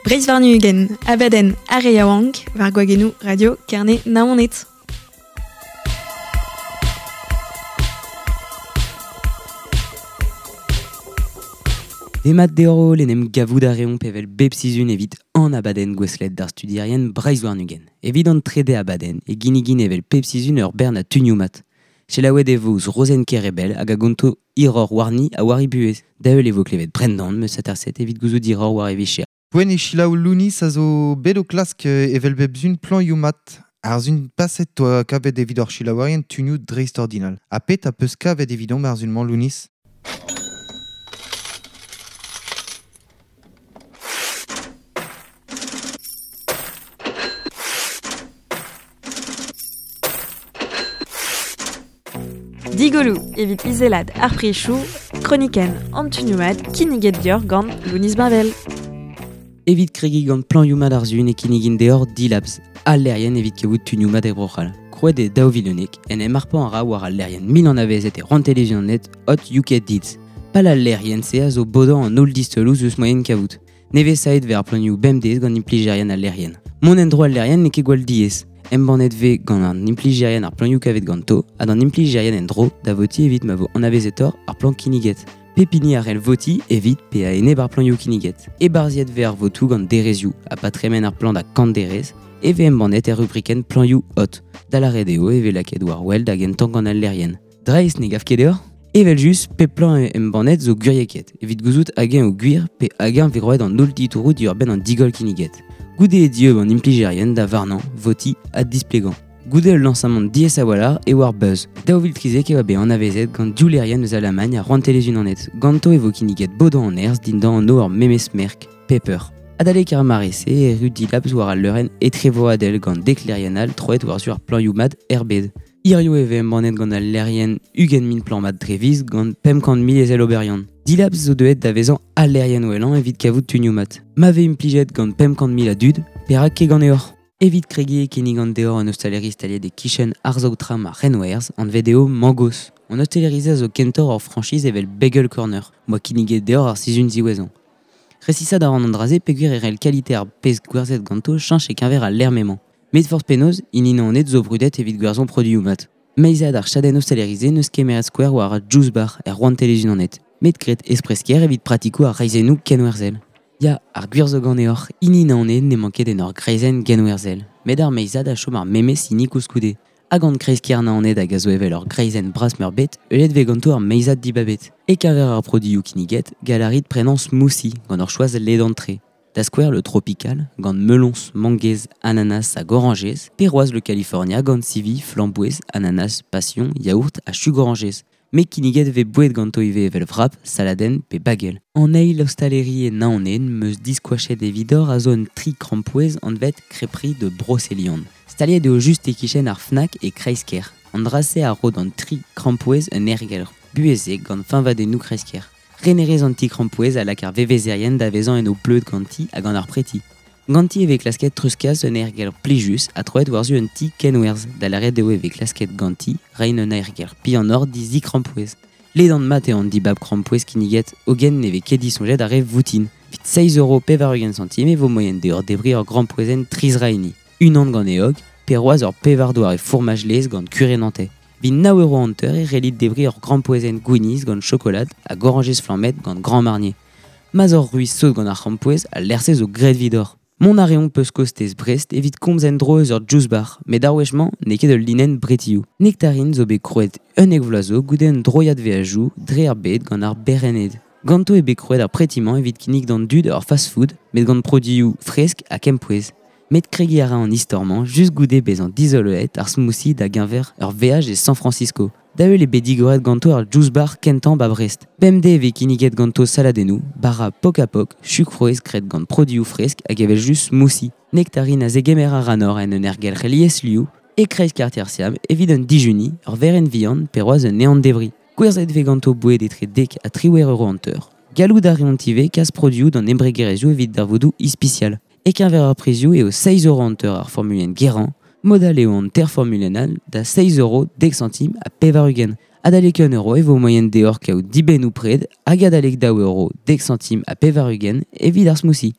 Breiz Varnugen, abaden areiaouank, var gwagenu radio karne naonet. Demat deoro lenem gavoud areon pevel bepsizun evit an abaden gweslet d'ar studirien Breiz Varnugen. Evit an trede abaden e ginigin evel pepsizun ur bern a tuniomat. Chelaouet e voz rosen kerebel hag a gonto iror warni a wari buez. Daeul evo klevet brendan meus atarset evit gouzout iror war evicher. Poen e chilaou lounis a zo bet o klask evel bebzun plan youmat. Ar zun paset toa kavet evit ur chilaouarien tunioù dreist ordinal. A pet a peus kavet evidon mar zun man lounis. Digolou, evit izelad ar prichou, kroniken an tuniomat kiniget dior gant lounis bavel. Evit kregi gant plan youmad ar zun e kinigin deor dilabs. Al lerien evit kevout tuniomat e brochal. Krouet e daouvilonek, en e marpan ara war al lerien mil an avezet e rantelezioù net hot yuket dids. Pal al lerien se a zo bodan an ol distelouz eus moyen kavout. Neve saet ver plan you bemdez gant impligerien al lerien. Mon endro al lerien ne ket gwal diez. Embannet ve gant an impligerien ar plan you kavet ganto, ad an impligerien en dro da voti evit ma vo an avezetor ar plan kiniget. Pepini ar el voti evit pe a ene bar plan you kiniget. E barziet ve ar votou gant derezioù, a patremen ar plan da kant derez, e ve embannet er rubriken plan you hot. Da la redeo e ve laket war wel da gen tank gant al lerien. Dreiz ne gav ket deor? Evel jus pe plan embannet zo gurieket, evit gouzout agen o guir pe agen ve groet an ol ditourou di ur ben an digol kiniget. Goude e dieu an impligerien da varnan, voti, ad displegant. Goude ul lansamant diez a walar e war buzz. Da o viltrize ke oa be an avezet gant dioulerien eus Alamagne a rantelezun an et. Ganto e vo kiniget bodan an erz dindan an o ur memes merk, Pepper. Adale kar marese e rudi labs war al leuren etrevo adel gant deklerien troet war sur plan youmad erbed. Irio eve embannet gant al lerien ugen min plan mat dreviz gant pemkant mil ezel oberian. Dilabs zo deet da vezan al lerien oelan evit kavout tuniomat. Mave impliget gant pemkant mil a dud, perak ke gant eor. Evit kregi kenig gant deor an ostalerist talie de kichen arzoutram a renwers an vedeo mangos. An ostalerize a zo kentor or franchise evel bagel corner, moa kiniget deor ar sizun ziwezan. Resisa da ran andraze peguer erel kalite ar pez gwerzet ganto chanch e kenver al lermement. Met force penoz, inina an et zo brudet evit gwerzon produiomat. Meizad ar chaden ostalerize neus kemeret square war a juice bar er roantelezun an et. Met gret espreskier evit pratiko ar reizenou kenwerzel. Ya, ar gwirzo gant eor, inina an et ne manket en ur greizen genwerzel. Met ar meizad a chom ar memes inik ouskoude. Hag an kreizkier na an et hag a zo evel ur greizen bras meurbet, eulet ve ganto ar meizad dibabet. E kaver ar produioù kiniget, galarit prenan smoothie gant ur choaz lait d'entrée. Da square le tropical, gant melons, manguez, ananas hag orangez, peroaz le California gant sivi, flambouez, ananas, passion, yaourt a chug orangez. Me kiniget ve bouet ganto ive evel vrap, saladen pe bagel. An eil ostaleri e naonen meus diskouachet evidor a zo un tri krampouez an vet crepri de broceliand. Staliet eo just e kichen ar Fnac e kreisker. An drase a rod an tri krampouez un ergel bueze gant fin vadenou kreisker. Renerez an ti krampouez a lakar vevezerien da vezan en o pleud ganti hag an ar preti. Ganti eve klasket truskaz un ergel plijus a troet warzu un ti kenwerz da la red eo eve klasket ganti rein un ergel pi an or di zi krampouez. Ledan mat e an di bab krampouez kiniget ogen neve ket disonjet a rev voutin. Vit 6 € pe varugen centime e vo moyen deor debri ur krampouezen triz raini. Un an gant eog, peroaz ur pevardoar e fourmaj lez gant kure nantais. Vin 9 € hanter e relit debri ur krampouezen gouiniz gant chokolad hag orangez flammet gant Grand Marnier. Mazor ruiz saut gant ar krampouez a lersez o gret vidor. Mon areon peus kostez Brest evit komzen droez ur juice bar, met darwechman ne ket ul linen bretiou. Nectarine zo be krouet un eg vlazo goude un droiad ve a jou, dre ar bet gant ar berened. Ganto e be krouet ar pretiman evit kinik d'an dud ur fast food, met gant produioù fresk a kempouez. Met kregi ara an istorman, just goude bez an dizoloet ar smoothie da genver ur veaj e San Francisco. Da eul e be digoret ganto ar juice bar kentan ba Brest. Bemde eve kiniget ganto saladenou, bara pok a pok, chukfroez kret gant produioù fresk hag evel just smoothie. Nectarine a zegemer ar anor en un ergel relies liou, e kreiz kartier siam evit un dijuni, ur veren viand peroaz un neant debri. Gwerzet ve ganto bouet etre dek a 3 € hanter. Galou da reontive kas produioù d'an embregerezioù evit dar vodou ispicial. E kenver ar prezioù eo 6 € hanter ar formulien geran, modal eo an ter formulenal da 6 € dek centime a pevarugen. Adalek €1 e vo moyen deor kaout diben ou pred, hag adalek €10 dek centime a pevarugen evit ar smoothie.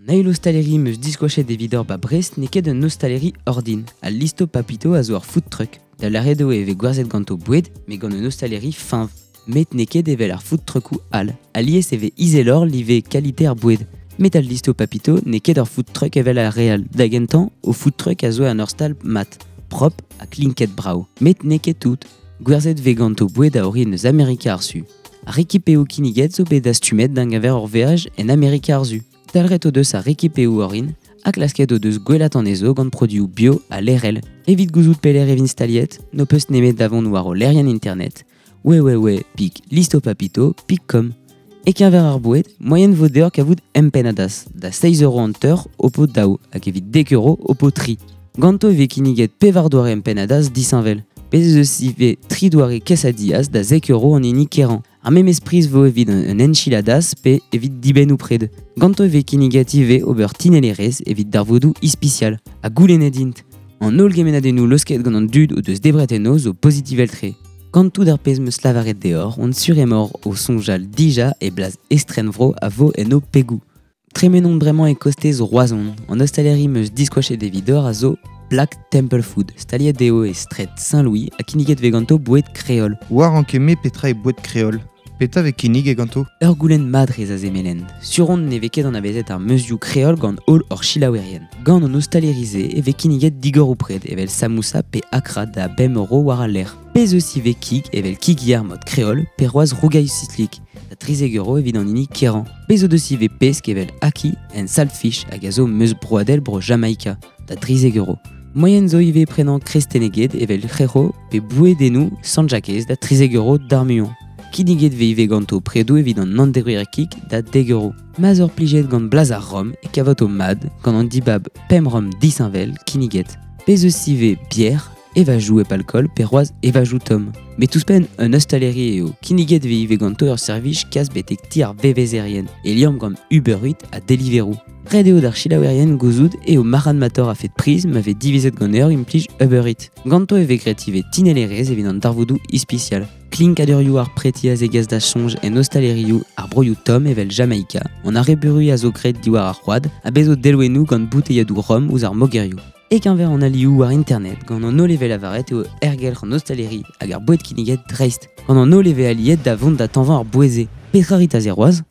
Nail ostaleri meus disquachet evidor ba Brest ne ket un ostaleri ordin, a listo papito a zo ar food truck. Da laredo eve gwarzet ganto boued, me gant un ostaleri finv. Met ne ket evel ar food truckou al. Alies eve izelor live kalite ar boued. Met al listo papito ne ket ar food truck evel a real. Da gentan, o food truck a zo an ur stal mat, prop a klinket brau. Met ne ket tout. Gwarzet ve ganto boued a ori neus Amerika ar su. Ar ekipeo kiniget zo bet astumet d'an gaver ur veaj en Amerika ar zu. Talret o deus ar ekipeo orin, ak lasket o deus gwelat an ezo gant produioù bio a lerel. Evit gouzout peler evin staliet, no peus nemet davon war o lerien internet. Ouais, pik listo papito, pik kom. Ek ver ar boued, moyen vodeur kavout empenadas, da 6 € an teur o pot dao, hag evit 10 € o pot tri. Ganto eve kiniget pevardoare empenadas disanvel. Pez eus ive tridoare quesadillas da 10 € an ini keran. Ar mem espriz vo evit un enchiladas pe evit diben ou pred. Ganto eve kiniget ive ober tinelerez evit darvodou ispicial. A goulenet int. An ol gemenadennou losket gant an dud o deus debreteno zo pozitivel tre. Gantou d'ar pez meus lavaret deor, on suremor o sonjal dija e blaz estren vro a vo en o pegou. Tremenon bremañ e kostez roazon. An ostaleri meus disquachet evidor a zo Black Temple Food, staliet deo e stret Saint-Louis a kiniget ve ganto boued kreol. War an keme petra e boued kreol. Peta ve kinig e ganto. Ur goulenn madrez a zemelen. Suron ne veket an avezet ar meuzioù kreol gant hol ur chilaouerien. Gant an ostalerize e ve kiniget digor ou pred evel samoussa pe akra da bem euro war a ler. Pez eus ve kig evel kigiar mod kreol pe roaz rougail sitlik. Da 30 € evit an ini keran. Pez o deus ve pesk evel aki en saltfish hag a zo meus broadel bro Jamaika. Da 30 €. Moyen zo ive prenant kresteneged evel c'hero pe bouedennou sanjakez da 30 € d'armuon. Kiniget ve ive ganto predo evit an nanderuerkik da 10 €. Mazor plijet gant blaz ar rom e kavot o mad gant an dibab pem rom disanvel kiniget. Pez eus ive bière, evajou ep alcool pe roaz evajou tom. Met ouzpen un ostaleri eo. Kiniget ve ive ganto ur servij kas betek ti ar vevezerien e liam gant Uber Eats a Deliveroo. Red eo d'ar chilaouerien gozout e o maran mator a fet priz m'ave divizet gant eur implij Uber Eats. Ganto eve gretive tinelerez evit an darvodou ispicial. Klink adurioù ar preti a zegaz da sonj en ostaleriou ar broioù tom evel Jamaika. On a reburu a zo gret diwar ar c'hoad a bezo delouenou gant bouteilladoù rom ouz ar mogeriou. Ek un ver an alioù war internet gant an oleve lavaret eo ergelc'h an ostaleri hag ar boued kiniget dreist. Gant an oleve aliet da vont da tanvan ar boueze. Petrarit a zeroaz.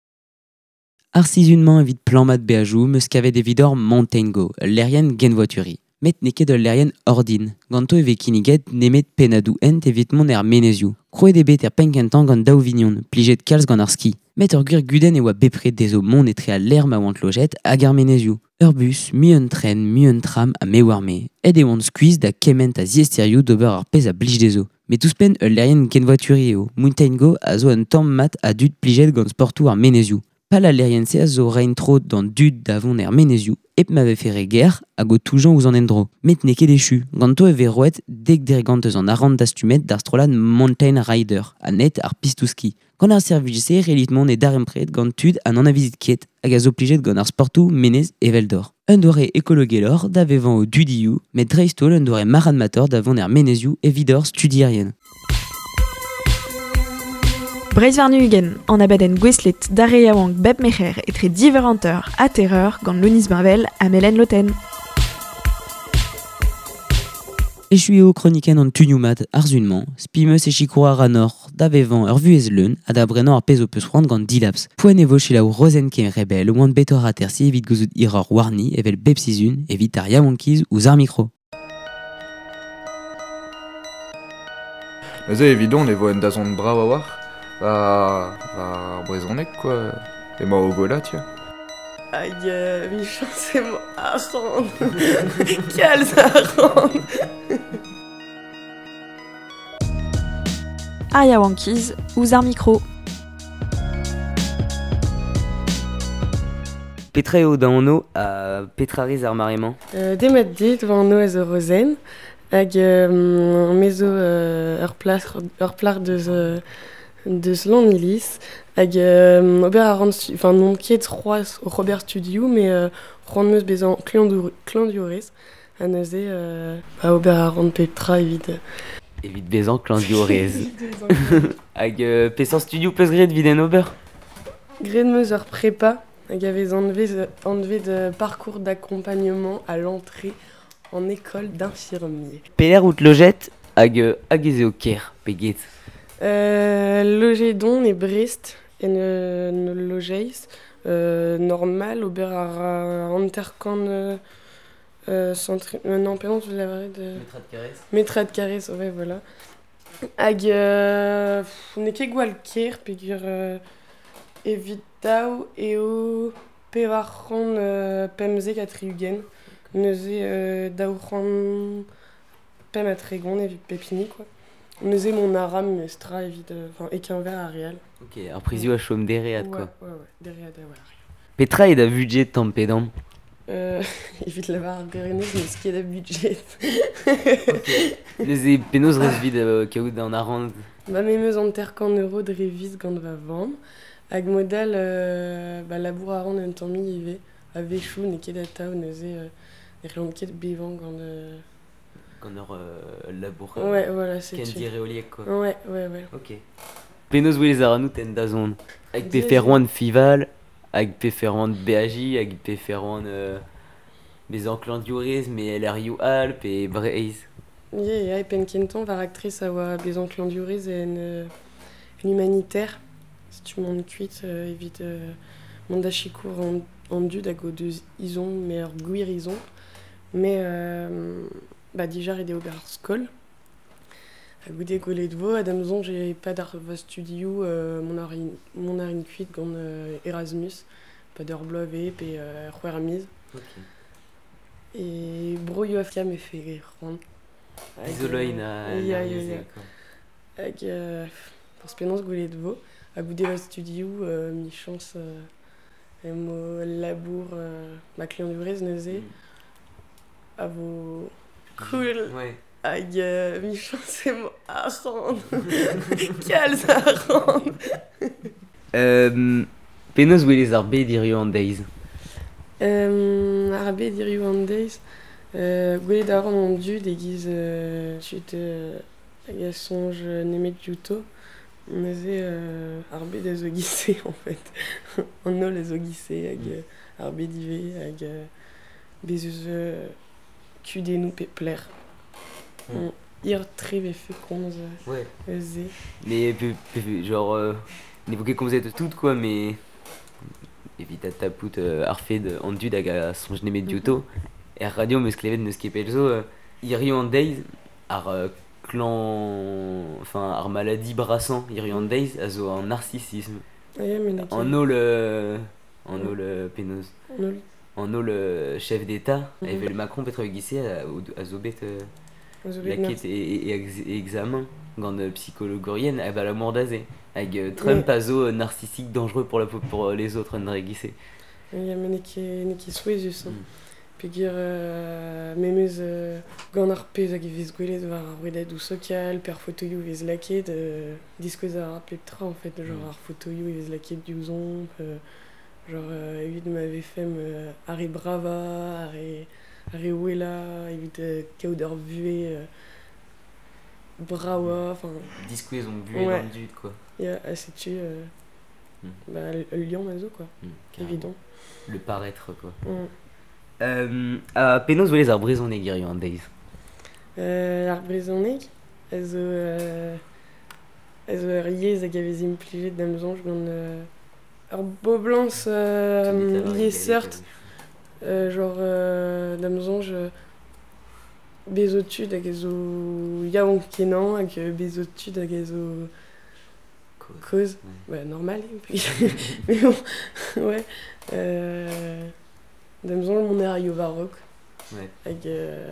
Ar sizunman evit plan mat beajou meus kavet evidor Mountain Go, lerien genvoituri. Met ne ket lerien ordin. Ganto eve kiniget nemet penadou ent evit mon er meneziou. Kroet ebet penkentan gant daou vignon, plijet kalz gant ar ski. Met ur gur guden e oa bepre dezo mon etre a ler ma oant lojet hag ar meneziou. Ur bus, mi un tren, mi un tram a me war me. Ed e oant skuiz da kement a ziesteriou d'ober ar pez a blij dezo. Met ouzpen lerien genvoituri eo. Mountain Go a zo un tamm mat a dud plijet gant sportou ar meneziou. Pal a lerien se a zo rein tro d'an dud davon er meneziou, ep m'ave fere ger hag o toujan ouz an endro. Met ne ket echu, ganto eve roet dek derganteus an arrand d'astumet d'ar strollad Mountain Rider, a net ar pistouski. Gant ar servij se relitmon e dar empret gant tud an an avizit ket hag a zo plijet gant ar sportou menez evel d'or. Un doare ekologelor da vevan o dudioù, met dreistol un doare maran mator davon er meneziou evidor studierien. Breiz Varnugen, an abadenn gweslet dareiaouank bep mecher etre diveranteur a terreur gant louniz marvel a melen loten. Echu eo kroniken an tunioù mat arzunman, spimeus e chikour a nor da vevan ur vuez leun a da brennan ar pez o peus c'hoant gant dilaps. Poen evo chilaou rozenken rebel oant betor a tersi evit gouzout iror warni evel bep sizun evit ar yaouankiz ouz ar mikro. Mais évident, les voix d'azon brave à voir. Va brezonek, quoi. Et moi au gola, tiens. Aïe, Michon, c'est moi à rendre. Quels à rendre. Ar yaouankiz ouz ar mikro. Petra eo da anno a petrariz ar maremañ. Demet dit, va en ez rozen. Hag mezo ur plar deus lanilis. Hag ober a rand, enfin non ket c'hoaz Robert Studio, mais rand meus bezan klandiorez. A neuze a ober a rand petra evit. Evit bezan klandiorez. Hag pesan studio peus gret viden ober. Gret meus ur prepa. hag avez enlevé de parcours d'accompagnement à l'entrée en école d'infirmier. Peler out loget hag eo ker, peget. Logedon et Brest et ne logeiz normal ober ar anterkan non, pardon, je l'avais de Metrad Carrez, ouais, voilà. Hag ne ket gwall ker pegur evit daou eo pevarc'han pemzek a triugen. Neuze daouc'han pem a tregon evit pepini, quoi. Neuze mon aram mestra evit ekenver a real. Ok, ar prizio a chom dereat, quoi. Ouais, dereat a war. Petra ed a budget tampedam. Evit lavar ar gorenez neus ket a budget. Neuze penaos rez vid kaout an arand. Ba memeus an terkan euro dre viz gant va vamm. Hag modal labour a ran un tamm ive a vechou ne ket a tao neuze reont ket bevan gant... Gant ur labour. Ouais, voilà, c'est Ken tu. dire eoliek, quoi. Ouais. Ok. Penaos welez ar anout en da zon. Hag Diez. peferoan Fival, hag peferoan BAJ, hag peferoan bez anklandiourez, me LRU Alp et Breiz. Ye, pen kenton var actrice a oa bezan klandiourez en humanitaire. Si tu m'en kuit, evit mont da chikour an dud hag o deus izon, me ur gwir izon. Me dijar ede ober ar skol. Hag goude golet vo, adamzon j'ai pas d'ar va studio mon ar in kuit gant Erasmus. Pas d'ur blove pe c'hwer miz. Ok. Et brouillou afka me fait ran. Isoloin a Ya. nerviosé, quoi. Hag parce penans goulet vo. Hag goude va studio mi chance emo labour ma client du rez neuze. A vo cool. Ouais. Hag mi chance emo a ran. Kalz a ran. Penaos welez ar bet irio an deiz. Arbe diriou an deiz. Gwelet a ran an dud egiz chut hag a sonj nemet youto. Neuze arbe da zo gise en fait. An ol a zo gise hag arbe dive hag bezus kudennou pe pler. Ir treve fekonz Ouais. ze. Mais genre n'évoquer comme vous êtes toutes, quoi, mais évite tapout arfed en dud hag a sonj nemet dioto. Et radio meus klevet neus kepelzo irio an deiz ar clan, enfin ar maladie brassant irio an deiz a zo an narcissisme. Aia men ake. En ol penaos. En ol chef d'état, evel Macron petra gise a zo bet laket e examen gant psychologorien a va la mordaze. Hag Trump a zo narcissique dangereux pour les autres en gise. Aia men ake souezus. Peogwir memeus gant ar pez hag e vez gwelet war ar welet ou social, per fotoioù e vez laket, diskouez ar petra en fait, genre ar fotoioù e vez laket diouzomp, genre evit ma vefem ar e brava, ar e wela, evit kaout ur vue brawa, enfin... Diskouez on bu Ouais. dans le dud, quoi. Ya, setu le lion mazo, quoi, Carrément. évident. Le paraître, quoi. Penaos welez ar brezhoneg irio an deiz. Ar brezhoneg, a zo ur yez hag a vez implijet d'amzonj gant ur boblans liesseurt, genre d'amzonj bezotud hag a zo yaouank kenan hag bezotud hag a zo koz. Ouais, normal. Mais bon, ouais. D'amzonj mon er a yo varok. Ouais. Hag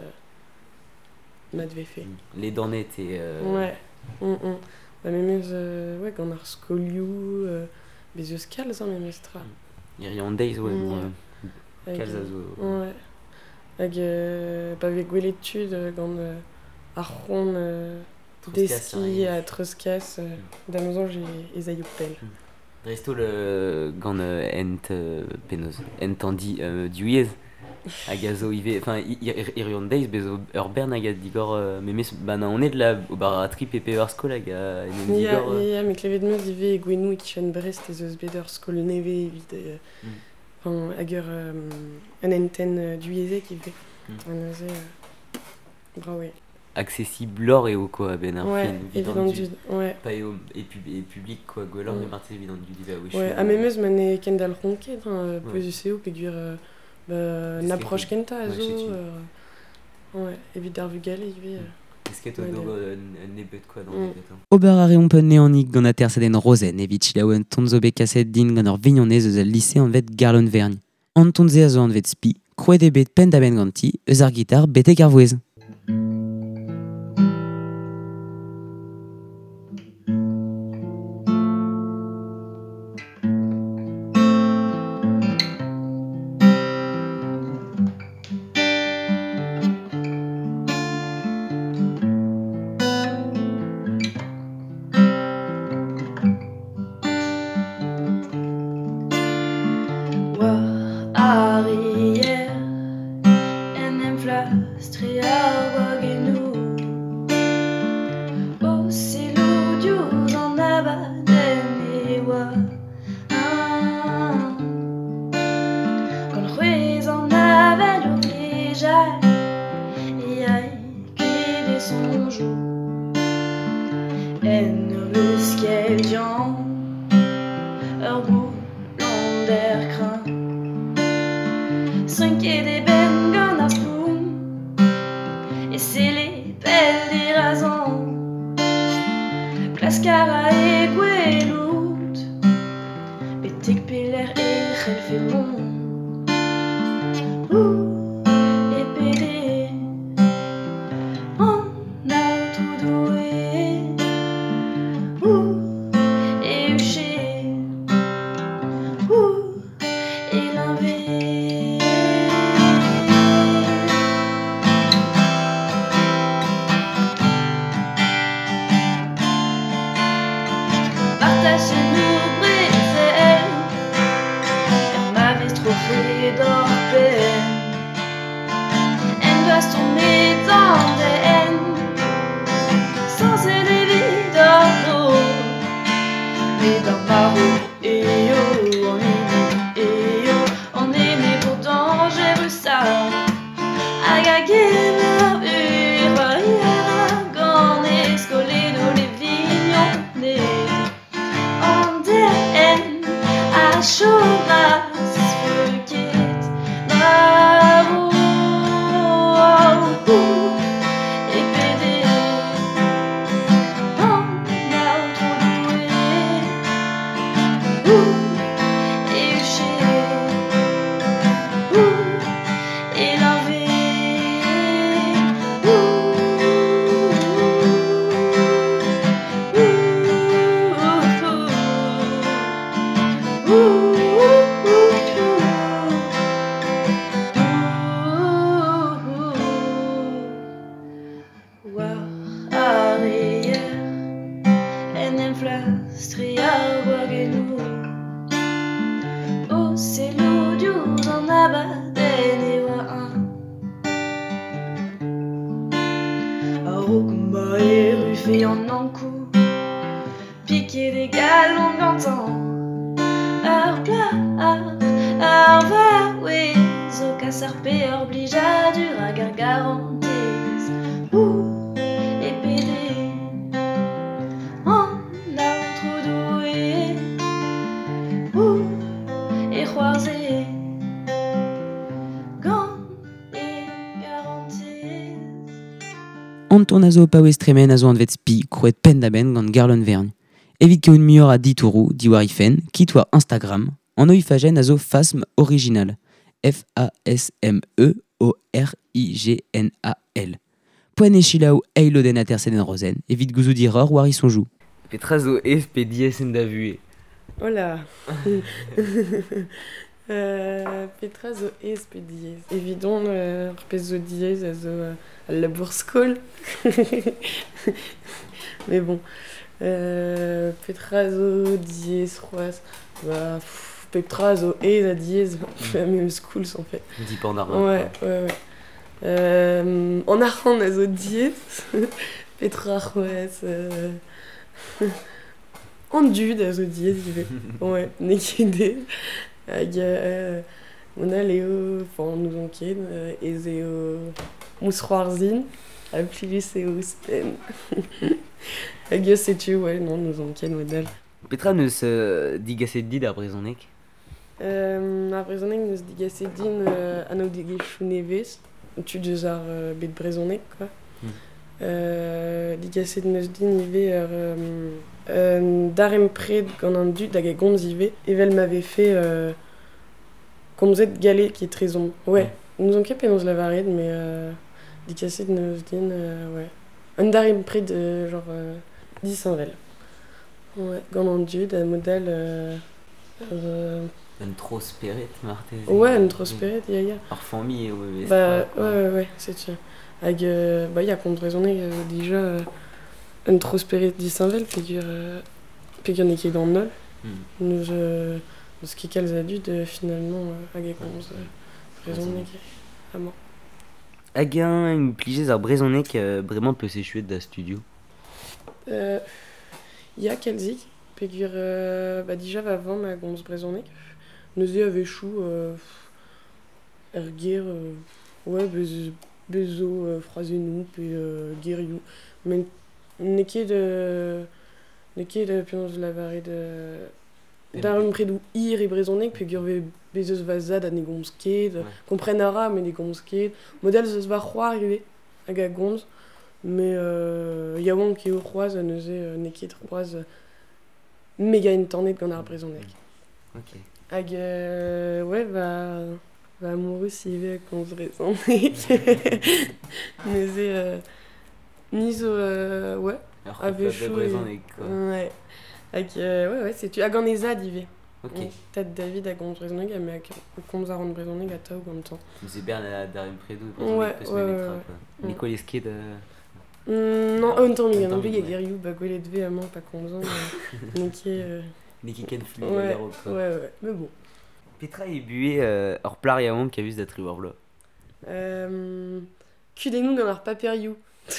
mat vefe. Les dornettes et... Ouais. Ba memeus, ouais, gant ar skolioù, bezeus kalz memeus tra. Irio an deiz, ouais. Hag, Kalz a zo... Ouais. Hag pa ve gwelet-tud gant ar c'hon deski a treuzkas, d'amzonj ez a yo pel. Dresto gant ent penaos. Ent an diouez. Hag a zo ive... Enfin, irio an deiz bezo ur bern hag a digor... Memes, na onet la o bar a tri pepe ur skol hag a enem digor... Ya, me klevet meus ive e gwenou e kichen Brest ez eus bet ur skol neve evit enfin, hag un enten duiezek ive. Brawe. Accessible l'or et au quoi, ben un Ouais, film évident du... Ouais. Pas et public quoi, Golor, mais Martin évident du diva, oui. Ouais, a memeus mane kendal ronket, poezus eo, pegur n'approche kenta a zo. Ouais, evit ar vugale, ive... Est-ce que Ouais, toi, nebet quoi dans Mm. les bêtes Ober a reompen neannik gant a terceden rosen, evit chilaouen tonzo be kaset din gant ur vignonez eus al lycée an vet Garlon Vergne. An tonze a zo an vet spi, krouet e bet pen da ben ganti, eus ar gitar betek ar vouez. Arrière, en enflastre ar wagenou. O selodius en abaden e oa. Kon c'hwez an avel o vlejal, e ae kede son jou. En ur eus kel dian, ur boulon der kran. Sunket e ben gant ar spoun, e sele pel de razan. Klaskara e gwelout, betek peler e c'hellfe mon. E pede, an aotrou doe. E uche, e l'invé. Partagez-nous Brésil, car ma vie trop fait d'orpel. Elle doit se tourner dans des haines, sans aider vie d'or. Et dans ma roue, et yo, on est né, et yo, on est né pour danger, ça. Agagé la ure, Aragon, escolé dans les vignons. On den a chômas fuket la roue et pédé on a trop doué et uché et lavé arrière en enflastre ar wagenou. O selodius en abaden e oa a rokumba e ruffé en ankou, piqué des galons gantan. Ar plat, ar vaouez, zo kasarpe ar blijadur a gargarantez. E pede, an aotrou doe. E c'hoarze, gant e garantez. An tourn a zo pa westremen a zo an vet spi, krouet pen da ben gant Garlon Vergne. Evit keoun muioc'h a ditourou, diwarifen, kit war Instagram, an oifajen a zo Fasm Original. F-A-S-M-E-O-R-I-G-N-A-L. Poen e chilaou eiloden a terceden rosen, evit gouzou diror war son jou. Petra zo pe diez en da vue. Hola. Petra zo ez pe diez. Evidon, pez zo diez a zo al labour skol. Mais bon. Petra zo diez c'hoaz. Bah, Petra zo ez a diez. La même school en fait. Di pandar. Ouais. En arran a zo diez. Petra c'hoaz. En dud a zo diez. Ouais, nekede. hag on a Léo, enfin nous on ken, et mousroarzin, a plus et ouspen. Hag sais-tu, ouais, non, nous on ken modèle. Petra neus digaset dit ar brezhoneg. A brezhoneg neus digaset din anao digechou nevez, tu deus ar bet brezhoneg, quoi. Digaset neus din ive darem pred gant an dud hag a gomz ive, evel m'avait fait komzet galet qui est très ombre. Ouais, nous on ket penaos lavaret, mais digaset neus din, ouais. Un darem pred genre 10 vel. Ouais, gant an dud, a modèle... Un tro speret, martez. Ouais, un tro speret, ya. Ar famille, ouais. Bah, ouais, c'est sûr. Hag, bah, ya kont brezhoneg déjà un tro speret 10 vel, pegur ne ket an nol. Nous, ce qui calze a dud, finalement, hag a komz brezhoneg amañ. Hag un plijez ar brezhoneg bremañ peus echuet da studio. Ya kalzik, pegur, bah, déjà va vamm a gomz brezhoneg. Neus eo avechou ger, ouais, bezo froazennoù pe gerioù. Men ne ket penaos lavaret darem predou hir e brezhoneg pegur bezeus va zad a ne gomz ket, kompren a ra, mais ne gomz ket. Model zeus va c'hoar ivez hag a gomz, mais yaouank eo c'hoaz a neuze ne ket c'hoaz mega entannet gant ar brezhoneg. Ok. Hag, ouais, va amoureux si ive a gomz brezhoneg. Neuze nizo, ouais, avechou brezhoneg, quoi. Ouais. Hag, ouais, c'est tu. Hag an ezad ive. Ok. Tad David a gomz brezhoneg, ha me hag komz a ran brezhoneg a taoù gantañ. C'est bern darem predou, Ouais, peus ouais, memetra, ouais. quoi. Ne koalez ket... Non, un tamm un non tamm, plus ouais. a gerioù, ba gwelet ve amañ pa komzan, ne ket... Ne ket ken flou Ouais, garo, quoi. ouais, mais bon. Petra e bué ur plar yaouank a vus da triwar vlo. Kudennoù gant ar paperioù.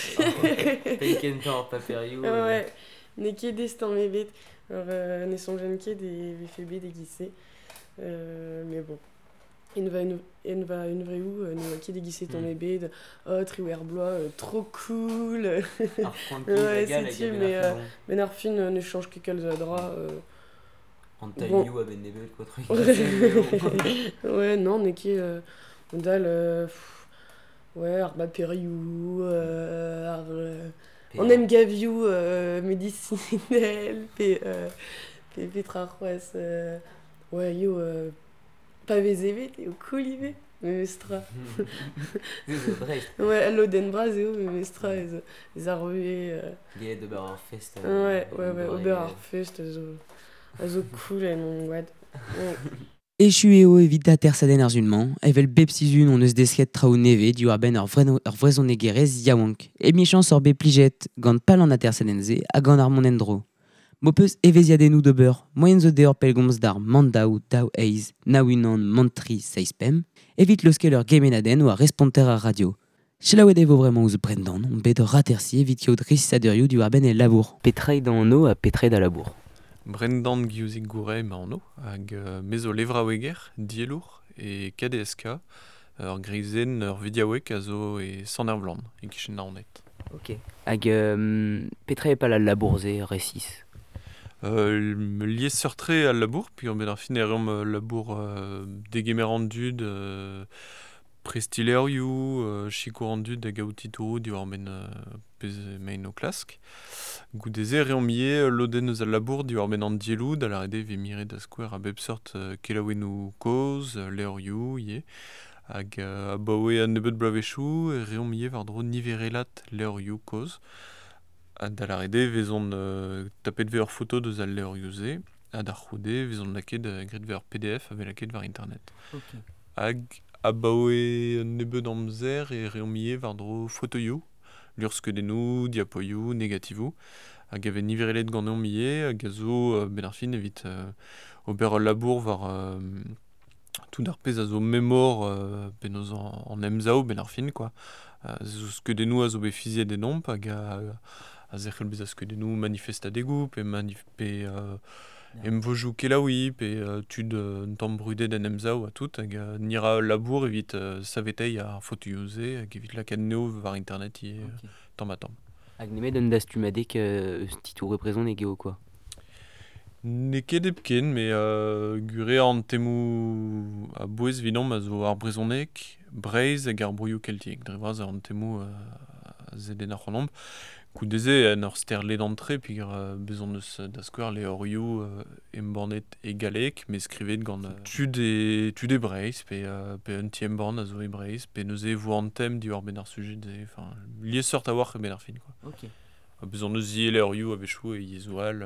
Pen kentañ ur paperioù. Ouais, ne ket dest an mebet. Ne sonjen ket e vefe bet e gise. Mais bon. En va une vreoù, ne ket e gise ton mebet. Oh, triwer bloa, trop cool. Ar franki, Ouais, gal, c'est-tu, hag a mais, ben ar Ben ar fin ne change ket kalz a dra. an bon. tailloù a ben nebet, quoi, tra. Ouais, non, ne ket ondal... Ouais, ar paperioù, ar... On aime gavioù medicinel, pe petra c'hoaz... Ouais, yo... Pa vez evet, eo cool ive, memestra. C'est vrai. Ouais, loden braz eo, memestra, ez ar rue... Get d'ober ar fest. Ouais, ober ar fest, a zo cool en on wad. Echu eo evit da tersaden ar zunman, evel bep sizun on eus desket traoù neve diou ar ben ar vrezhonegerez yaouank. E michans ur be plijet gant pal an a tersaden ze hag gant ar monen dro. Mo peus eveziadennoù d'ober, moyen zo deor pellgomz d'ar mandaou, daou eiz, naouinan, mantri, seispem, evit leuskel ur gemenaden ou ar responter ar radio. Chelaouet evo vremañ ouz brendan, on bet ur ratersi evit keo dris saderioù diou ar ben e labour. Petrae da an o a petrae da labour. Brendan giouzik goure ma anno, hag mezo levraoueger, dielour e KDSK, ur grizen ur vidiaouek a zo e saner vlan, e kichen naonet. Ok. Hag petrae e pal al labour ze resis. Me liez surtre al labour, puis on ben ar fin erem labour degemerant dud, prestilerioù, chikourant dud da gaoutitou diou ar ben pez mein o klask. Goudeze reomie loden eus al labour diou ar ben an dieloù da la rede ve mire da skouer a bep sort kelaouennoù koz, leorioù, ye. Hag abaoe an nebet blavechou, reomie war dro niverelat leorioù koz. Da la rede vezon tapet ve ur foto deus al leorioù ze, ha da c'houde vezon laket grit ve ur PDF ave laket var internet. Ok. Hag abaoe an nebet amzer e reomie war dro fotoioù, lurskedennoù, diapoioù, negativou, hag ave niverelet gant eomie, hag a zo ben ar fin evit ober al labour war tout d'ar pez a zo memor ben oz an emzao ben ar fin, quoi. Zo skedennoù a zo bet fiziet enomp hag a zerc'hel bez a skedennoù manifestadegou pe Emvojou kelaoui, pe tud un tamm brudet en emzao a tout, hag nira labour evit savetei a fotoioze, hag evit lakad neo var internet ie tamm a tamm. Hag nemet un dastumadek titou reprezent ego quoi. Ne ket epken, me gure an temou a bouez vinom a zo ar brezonek, breiz hag ar brouioù keltik. Dre vraz an temou a zeden ar c'honomp. Koudeze en ur sterle d'antre, pig bezon eus da skouer le orioù embornet e galek, me skrivet gant tud e breiz, pe un ti emborn a zo e breiz, pe neuze vo an tem di war ben ar sujet, lié sort a war ben ar fin. Ok. Bezon eus zie le orioù a vechou e yezoual,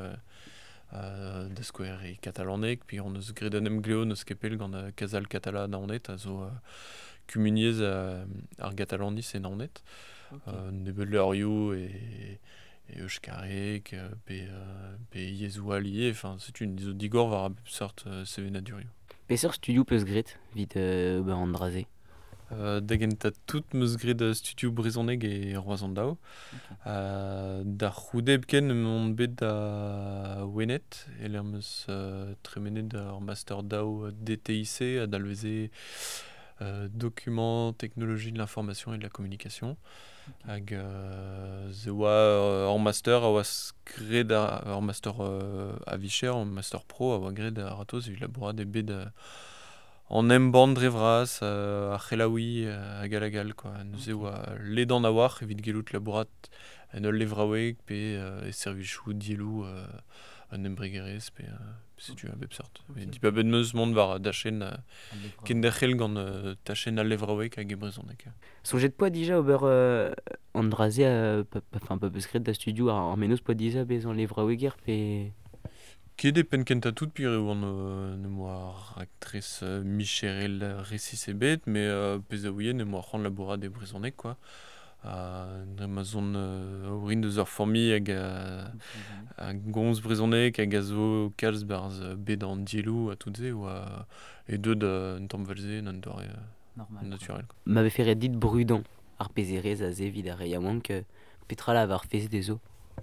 da skouer e katalanek, puis on eus gret an emgleo neus kepel gant kazal katala naonet, a zo kumuniez ar gatalannis e naonet. Nebet le orioù e euskarek, pe yezoual ie, enfin, c'est une zo digor var a bep sort sevenadurioù. Peseur studio peus gret vid an draze. Dagent a tout meus gret studio brezhoneg e roazhon-daou. Da c'houdeb ken mont bet da wenet, el er meus tremenet ar master daou DTIC a dalveze document, technologie de l'information et de la communication. Hag ze oa en master a oas gret en master a vicher, en master pro a oa gret a ratoz evit labourat e bet en emborn dre vras a c'helaoui a galagal quoi. Neuze oa ledan a war evit gelout labourat en ul levraoueg pe e servichou dielou un embregerez pe setu a bep sort. Di pa bet meus mont var dachen ken derc'hel gant tachen al levraoueg hag e brezonek. Sonjet poa dija ober an draze enfin pa peus gret da studio ar menos poa dija bez an levraoueger pe... Ket pen kent a tout pire eo an ar actrice Micherel Ressis e bet, me pez a ouien emo ar c'hant labourat e brezonek quoi. Dre ma zon orin deus ur formi hag a gomz brezonek hag a zo kalz barz bet an dielou a tout ze oa e deud un tamm valze nan doare naturel. Ma ve ferret dit brudant ar pezerez a ze vid ar reiaouank petra la var fez dezo.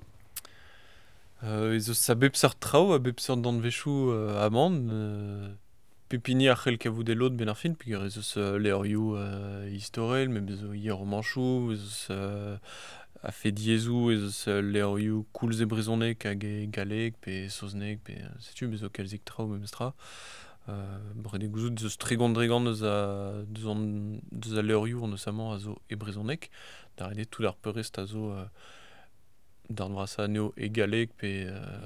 Ez eus a bep sort traoù a bep sort d'an vechou amand, pepini ar c'hell kavout e lot ben ar fin, pig ez eus le orioù historel, me bezo hier o manchou, ez eus a fe diezou, ez eus le orioù koulz e brezonek hag e galek, pe soznek, pe setu bezo kalzik traoù memes tra. Bret e gouzout eus tregant eus a le orioù an eus amañ a zo e brezonek, da rede tout ar peurest a zo d'ar vrasa neo e galek pe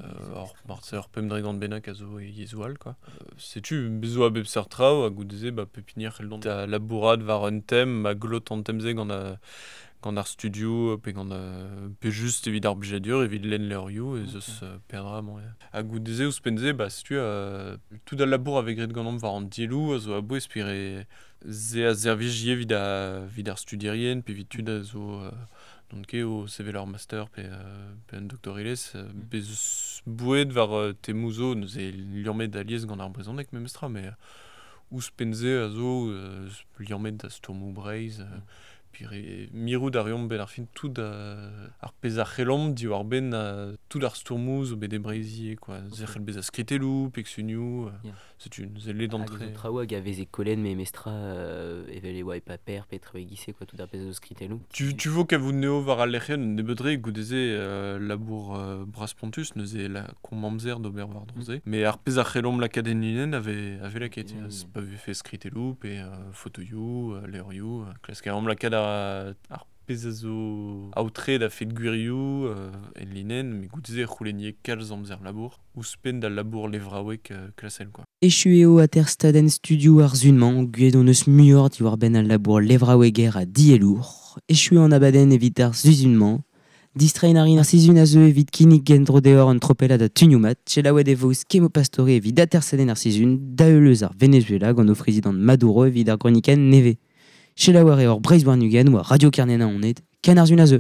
ur pem dregant bennak a zo e yezoual quoi. Setu bezo a bep sort traoù a goudeze pepini ar c'hell da labourat var un tem ma glot an temze gant ar studio pe pe just evit ar bujadur evit lenn le orioù ez eus perdra a goudeze ouz penze setu tout da labour a vegret gant var an dielou a zo a bouez pire ze a zervij vid ar studierien pe vit tud a zo donc o sevel ar master pe un doctorilez bez boued var temouzo neuze liammet aliez gant ar brezonek memes tra, me ouz penze a zo liammet da stourmou breiz, pire mirou da reomp ben ar fin tout ar pez ar c'hellom di war ben tout ar stourmou zo bet e breizier quoi. Zerc'hel bez a skritelou, peksunioù, setu neuze let d'antre. Hag traoù hag a vez e kolen me mestra evel e oa e paper pe treo e gise quoi tout ar pez o skritelou. Tu vo kavout neo var al lec'hen ne bedre goudeze labour braspontus neuze la komamzer d'ober var droze. Me ar pez ar c'hellom lakadeninen ave laket. Ez pa ve fe skritelou pe fotoioù, leorioù, klask ar lakad ar pez a zo aotre da fet gwirioù en linen, me goudeze c'houlenier kalz amzer labour, ouzpen da labour levraoueg klasel quoi. Echueo a terstaden studio ar zunman, guedon eus muior di war ben al labour levraoueger a dielour, echueo an abaden evit ar zuzunman, distrein ar sizun a zeu evit kinnig gendro deor an tropelad a tuniomat, chelaouet e voz kemopastori evit a terstaden ar sizun, da eulez ar Venezuela gant o frizidant Maduro evit ar groniken neve. Chelaouer e or Breiz-Warnugen ou a Radio Karnena on est, ken ar zun a zeu.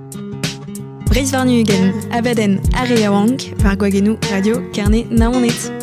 Breiz-Warnugen, abaden a reiaouank, var gwagenou Radio Karnena on est.